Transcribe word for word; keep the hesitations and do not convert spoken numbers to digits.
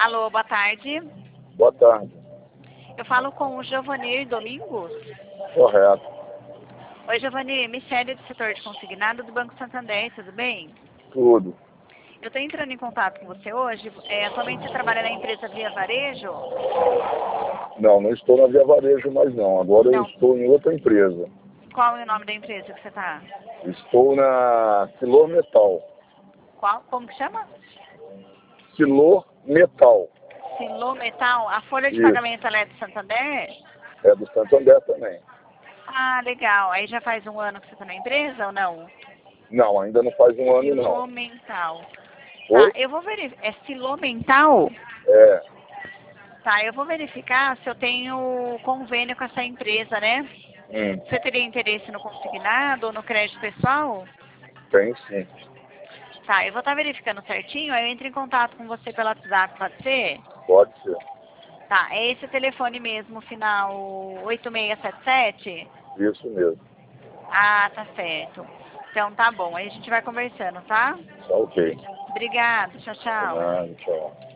Alô, boa tarde. Boa tarde. Eu falo com o Giovanir Domingos. Correto. Oi, Giovanir, Michele do setor de consignado do Banco Santander, tudo bem? Tudo. Eu estou entrando em contato com você hoje. É, atualmente você trabalha na empresa Via Varejo? Não, não estou na Via Varejo mais não. Agora eu Não. estou em outra empresa. Qual é o nome da empresa que você está? Estou na Silor Metal. Qual? Como que chama? Silor Metal. Silor Metal. A folha de Isso. pagamento ela é do Santander? É do Santander também. Ah, legal. Aí já faz um ano que você está na empresa ou não? Não, ainda não faz um ano não. Silomental. Oi? Tá, eu vou verificar. É Silomental? É, Tá, eu vou verificar se eu tenho convênio com essa empresa, né? hum, Você teria interesse no consignado ou no crédito pessoal? tem sim. Tá, eu vou estar verificando certinho, aí eu entro em contato com você pelo WhatsApp, pode ser? Pode ser. Tá, é esse o telefone mesmo, final oito seis sete sete? Isso mesmo. Ah, tá certo. Então tá bom, aí a gente vai conversando, tá? Tá ok. Obrigada, tchau, De tchau. nada, tchau.